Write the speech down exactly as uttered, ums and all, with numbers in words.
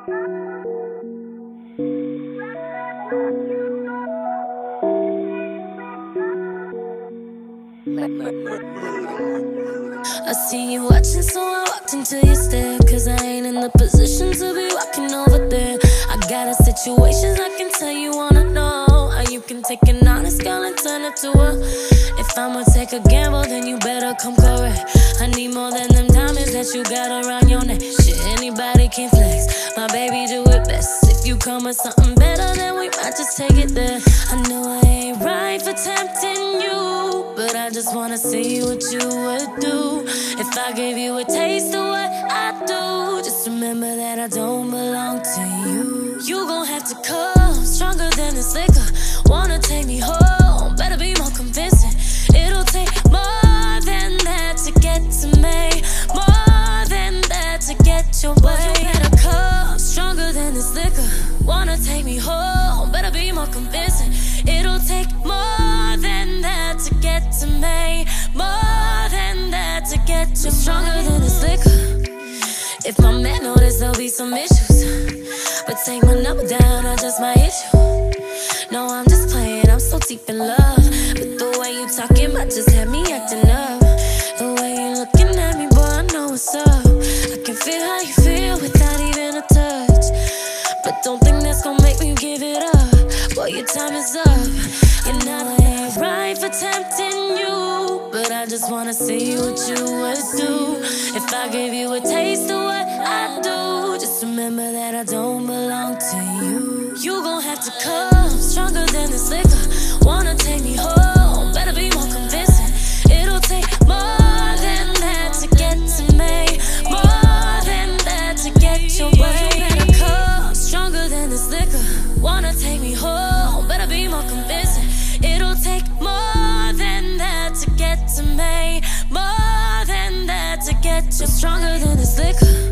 I see you watching, so I walked into your stare. Cause I ain't in the position to be walking over there. I got a situation I can tell you wanna know. How you can take an honest girl and turn it to a. If I'ma take a gamble, then you better come correct. I need more than them diamonds that you got around your neck. Shit, anybody can flex, my baby do it best. If you come with something better, then we might just take it there. I know I ain't right for tempting you, but I just wanna see what you would do if I gave you a taste of what I do. Just remember that I don't belong to you. You gon' have to come stronger than this liquor. Wanna take me home, better be more convincing. It'll take more than that to get to me, more than that to get your way. You better come stronger than this liquor. Wanna take me home, better be more convincing. It'll take more than that to get to me, more than that to get you stronger than this liquor. If my man notice, there'll be some issues, but take my number down, or just my issue. No, I'm just playing, I'm so deep in love, but the way you talking might just have me acting up. The way you looking at me, boy, I know what's up. I can feel how you feel without even a touch, but don't think that's gonna make me give it up. Boy, your time is up. You're not ain't right for tempting you, but I just wanna see what you would do if I gave you a taste of what I do. Just remember that I don't belong to you. You gon' have to come stronger than this liquor. Wanna take me home, better be more convincing. It'll take more than that to get to me, more than that to get your way. You better come stronger than this liquor. Wanna take me home, better be more convincing. It'll take more than that to get to me, more than that to get you stronger than this liquor.